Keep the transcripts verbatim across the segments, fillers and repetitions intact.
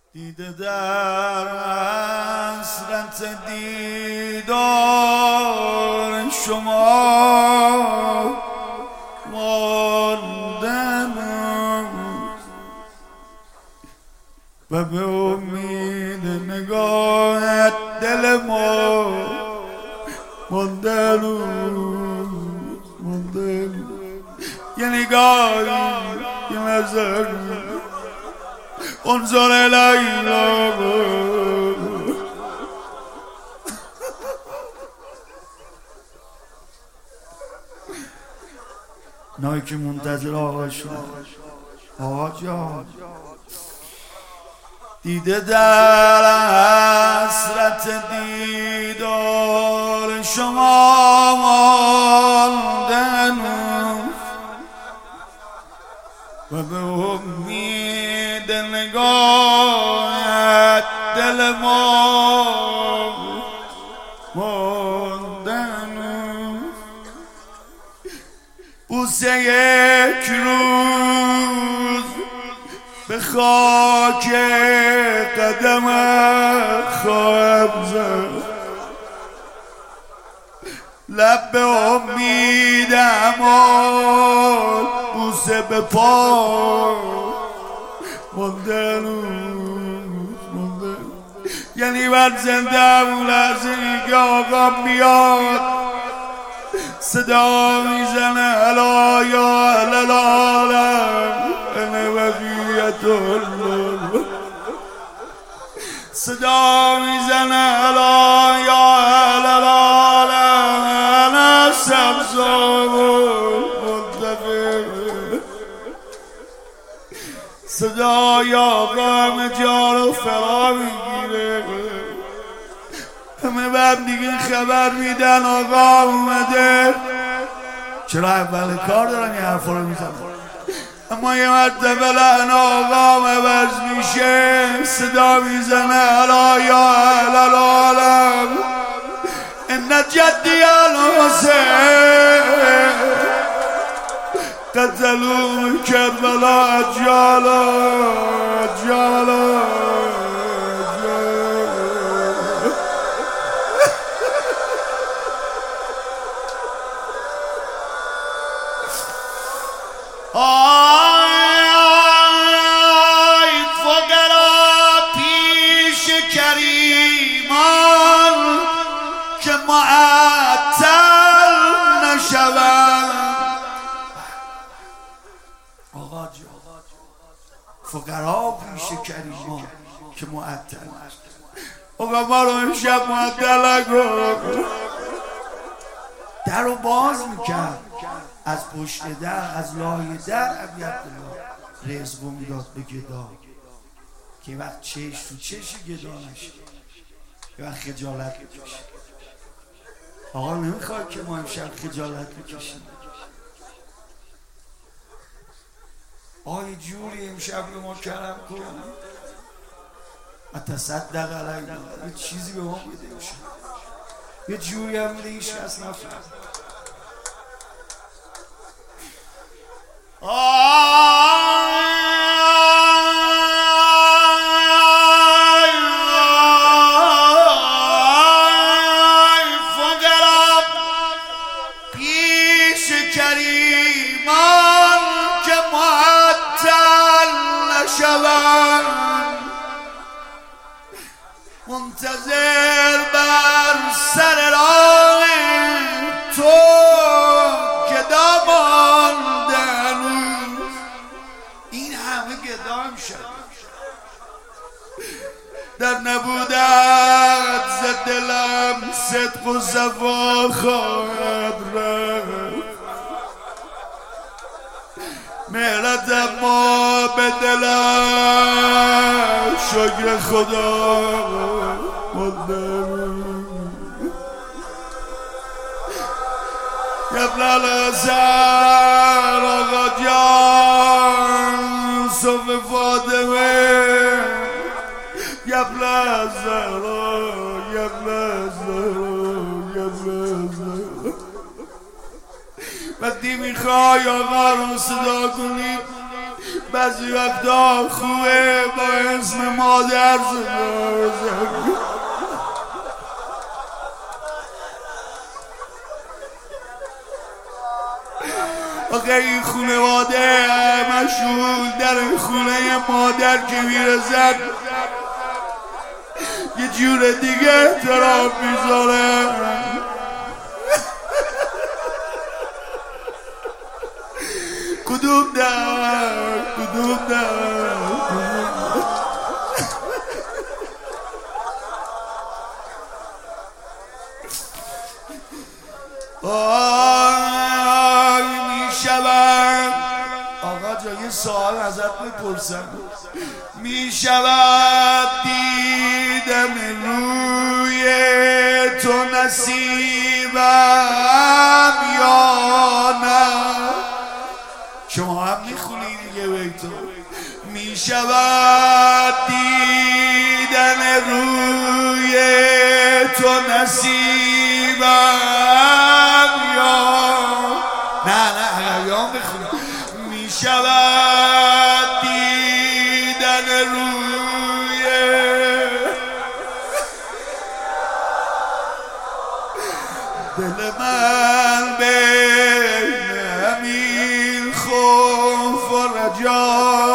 دیده در حسرت دیدار شما ماندم و به امید نگاهت دل ما ماندم ماندم یه نگاهی یه نظر انظر لیلا نایی که منتظر آقا شما آقا جان دیده در حسرت دیدار شما ماندن و به امید نگاهت دل ما ماندن بوسه یک روز به خاک قدمت خواهم زد لب به امید امان بوسه به پا ماندن ماندن یعنی من زنده اون لحظه که آقا بیاد صدا میزنه الا یا اهل العالم انا بقیت الله صدا میزنه الا یا اهل العالم انا سبزاب منتفع صدای آقا همه جا رو فرا میگیره همه بعد دیگه خبر میدن آقا اومده چرا اول کار دارن یه حرفا رو میزنن اما یه مرتبه لحن آقا عوض میشه صدا میزنه الا یا اهل العالم ان جدی الحسین قتلوا کربلا اجالا اجالا آی فقرا پیش کریمان که معطل نشوند آقا جان فقرا پیش کریمان که معطل نشوند آقا ما رو امشب معطل نکن در رو باز میکرد از پشت در از لای در ابی عبدالله رزقو میداد به گدا که وقت چش تو چش گدا نشه که وقت خجالت بکشه آقا نمیخواد که ما امشب خجالت بکشیم آقا یه جوری امشب به ما کرم کن و تصدق علینا یه چیزی به ما بده امشب یه جوری هم میده هیچ کس نفرد آی فقرا پیش کریمان که معطل نشوند منتظر بر سر راه تو گدا ماندن این همه گدا هم شد در نبودت ز دلم صدق و صفا خواهد رفت مهرت ما به دلم شکر خدا ماندم ابن الحسن آقا جان صف فاطمه ابن الزهرا ابن الزهرا ابن الزهرا وقتی میخوای آقا رو صدا کنی بعضی وقتا خوبه با اسم مادر زنگ. آخه این خونواده مشغول در خونه مادر که میرسد یه جور دیگه احترام میذاره. کدوم در کدوم در آی میشود. آقا جا یه سوال ازت میپرسم، میشود دیدم روی تو نصیبم یا نه؟ شما هم میخونی دیگه بیتو. میشود دیدن روی تو نصیبم یا نه؟ نه اگر یا میخونی. میشود دیدن روی دل من بین همین خوف و رجا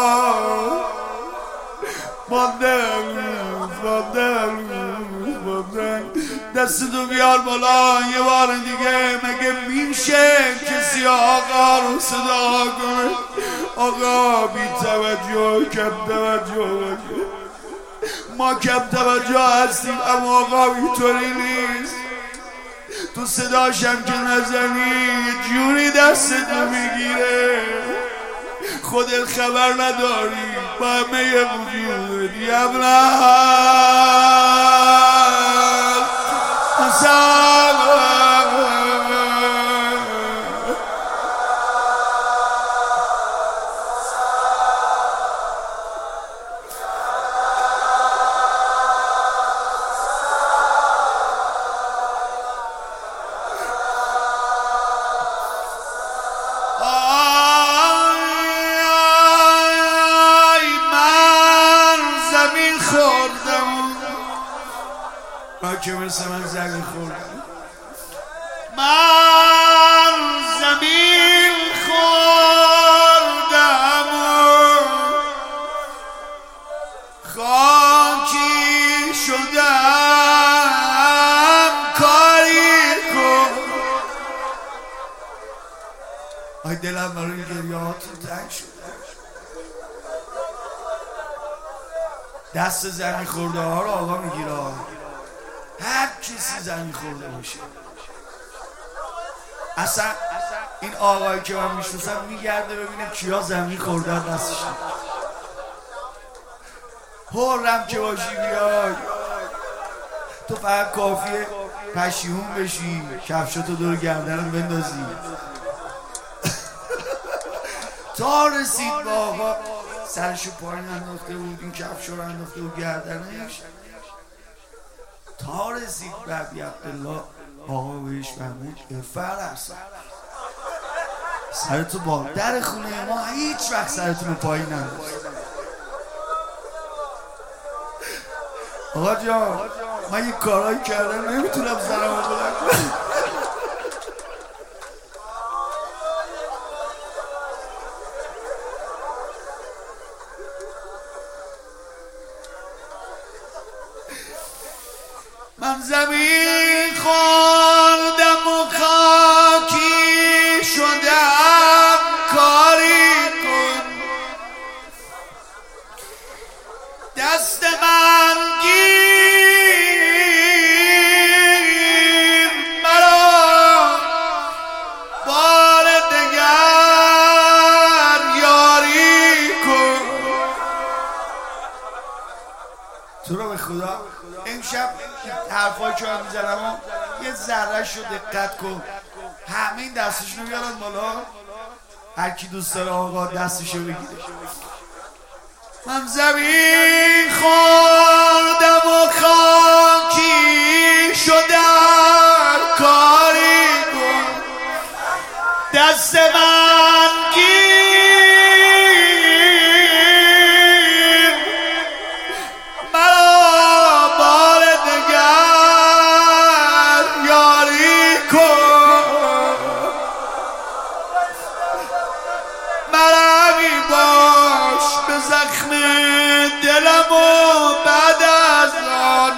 ماندم ماندم ماندم. دستتو بیار بالا یه بار دیگه. مگه میشه کسی آقا رو صدا کنه؟ آقا بی توجه کم توجه. ما کم توجه هستیم اما آقا اینطوری نیست. تو صداشم که نزنی یه جوری دستتو میگیره خودت خبر نداری با همه وجود. یبلغ حسن که مثل من زمین خوردم. من زمین خوردم خاکی شدم کاری کن. آی دلم برای گریهاتون تنگ شد. دست زمین خورده ها رو آقا میگیره. هر کسی زمین خورده باشه. اصلا این آقایی که من میشناسم میگرده ببینه کیا زمین خوردن دستش. حرم که باشی بیای. تو فقط کافیه پشیمون بشی کفشاتو دور گردنم بندازی. تا رسید با آقا سرشو پایین انداخته بود این کفشو رو انداخته بود گردنش. تا رسید به عبی عبدالله آقا بهش فرمود فرس سرتو با در خونه ما هیچ وقت سرتون پایین ننداز. آقا جان من یه کارایی کردم نمیتونم سرمو بلند کنم. من زمین خوردم و خاکی شدم کاری کن. دست من گیر مرا بار دگر یاری کن. تو رو به خدا امشب حرفایی که من میزنم یه ذره شو دقت کن. همه این دستشونو بیارن بالا. هر کی دوست داره آقا دستشو بگیره. من زمین خوردم و خاکی شدم کاری کن. دست من گیر و بعد از آن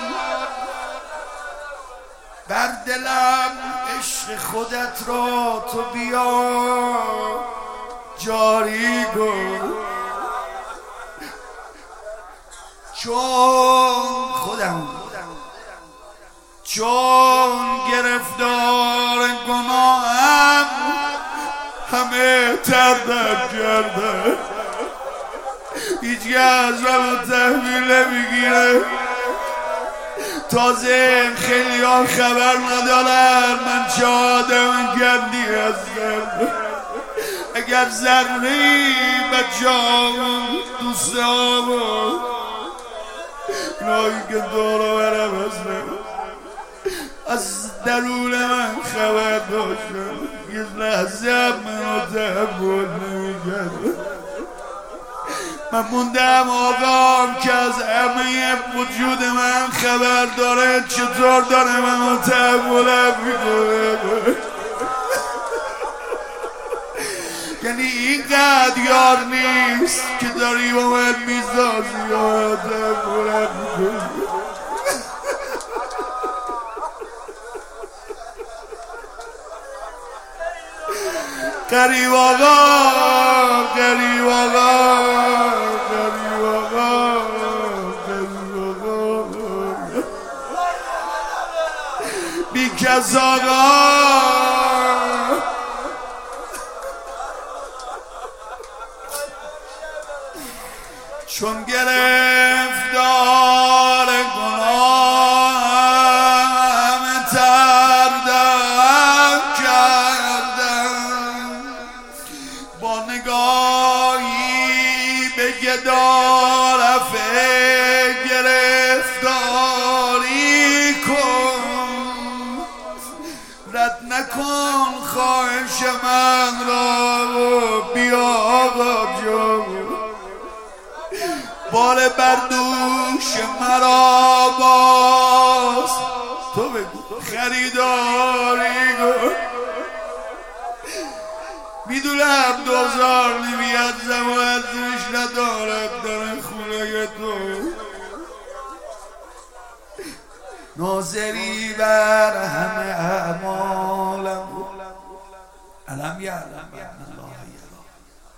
بر دلم عشق خودت را تو بیا جاری کن، چون خودم چون گرفتار گناهم همه تردم کرده، هیچ از منو تحویل نمیگیره، تازه خیلی ها خبر ندارن من چه آدم گندی هستم. اگر ذره‌ای بچه هامون دوست هامون اینایی که دورو برم هستم از درون من خبر داشتم، یه لحظه هم منو تحمل نمی‌کردم. من موندم آقام که از همه وجود من خبر داره، چطور داره منو تحملم میکنه. یعنی اینقدر یار نیست که داری با من میسازی یا تحملم میکنی. قریب آقا قریب آقا قریب آقا قریب آقا بی کس آقا چون گرفتار گناهم تردم کردم، با نگاهی به گدا رفع گرفتاری کن، رد نکن خواهش من را بیا آقا جان، بار بر دوش مرا باز تو بگو خریداری کن. میدونم دوزار نمیارزم و ارزش ندارم در خونه تو، ناظری بر همه اعمالم علم یعلم الله یعلم،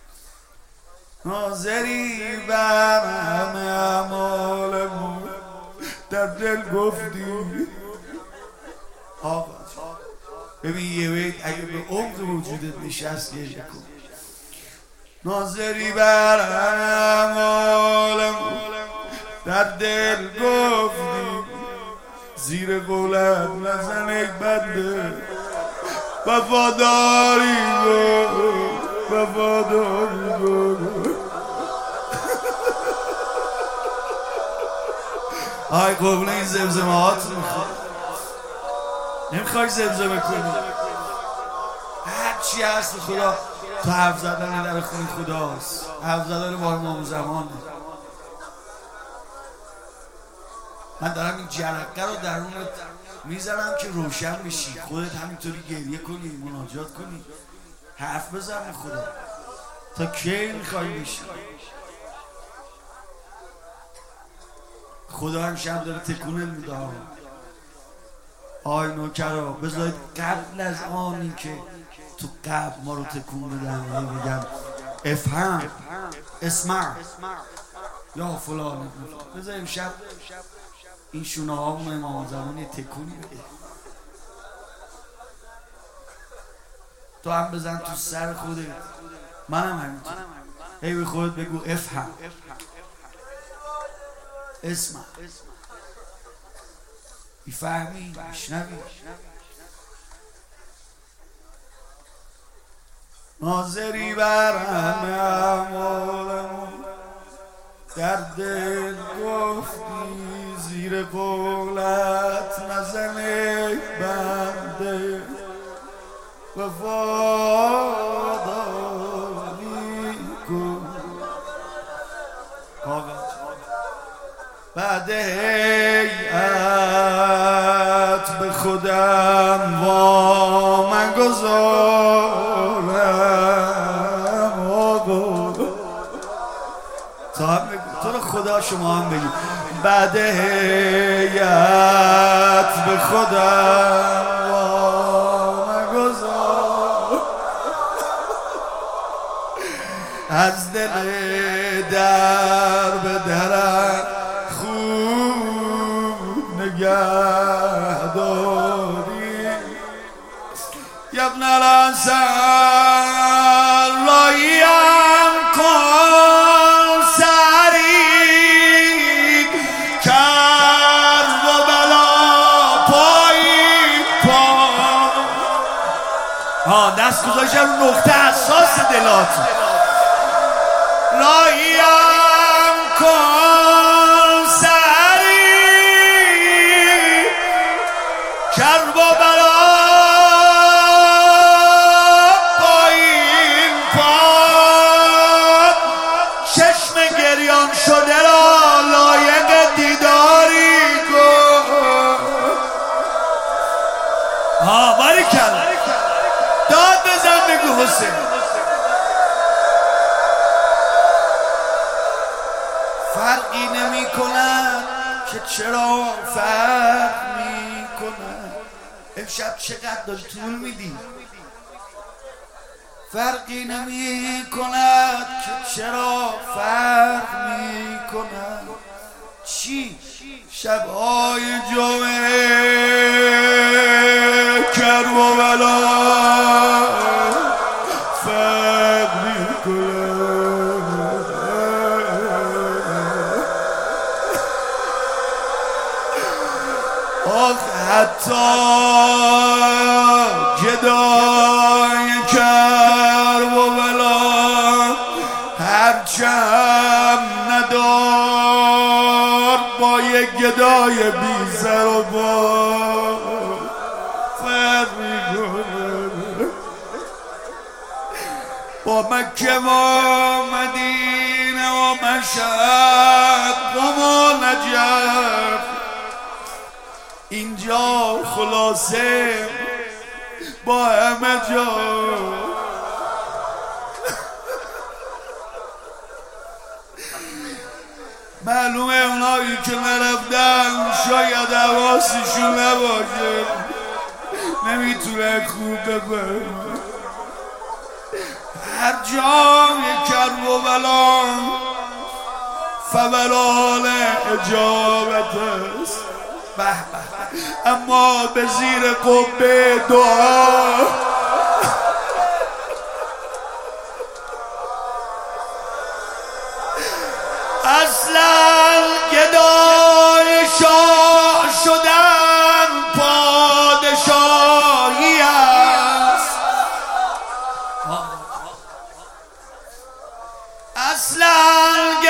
ناظری بر همه اعمالم در دل گفتی. آقا ببین یه بیت اگه به عمق وجودت نشست گریه کن. ناظری بر اعمالم در دل گفتی، زیر قولت نزن یک بنده وفاداری کن وفاداری کن. آی قبله این زمزمه هات میخواد، نمیخوای زمزمه کنی، هرچی هست خدا تو حرف زدن در خون خداست، حرف زدن با امام زمانه. من دارم این جرقه رو درونت میزنم که روشن بشی، خودت همینطوری گریه کنی، مناجات کنی، حرف بزن خدا. تا کی میخوای بشی؟ خدا هم شب داره تکونه میده. آی نوکرا بذارید قبل از آنی که تو قبل ما رو تکون بدن میگم افهم اسمع یا فلان، بذاریم شب این شونه هامون امام زمان یه تکونی بده. تو هم بزن تو سر خودت، منم همینطور هی به خودت بگو افهم اسمع، میفهمی میشنوی. ناظری بر همه اعمالمون در دل گفتی، زیر قولت نزن ای بنده وفاداری کن. بعد هیئت به خودم وا من گذارم آقا، تا هم بگو، تو رو خدا شما هم بگو. بعد هیت به خودم مگذار، از دل در به درم خوب نگه داری. ابن الحسن لایم کن سری، کرب و بلا پایی پا. ها دست گذاشتم رو نقطه حساس دلات. لایم کن سری، کرب و بلا شده را لایق دیداری کن. ها باریکلا، داد بزن بگو حسین. فرقی نمی کنن که چرا فرق می کنن. امشب چقدر داری طول میدی؟ فرقی نمی کند که چرا فرق می کند. چی؟ شبهای جمعه کرب و بلا فرق می کند. آخ حتی گدای کرب و بلا هرچم ندار، با یک گدای بی سر و بار فرق میکنه. با مکه و مدینه و مشهد و نجف، اینجا خلاصه با همه جا. معلومه اونایی که نرفتن شاید حواسشون نباشه، نمیتونه خوب بفهمه. هر جای کرب و بلا فبلال اجابت است. به به، اما به زیر قبه دعا اصلا گدای شاه شدن پادشاهی است. اصلا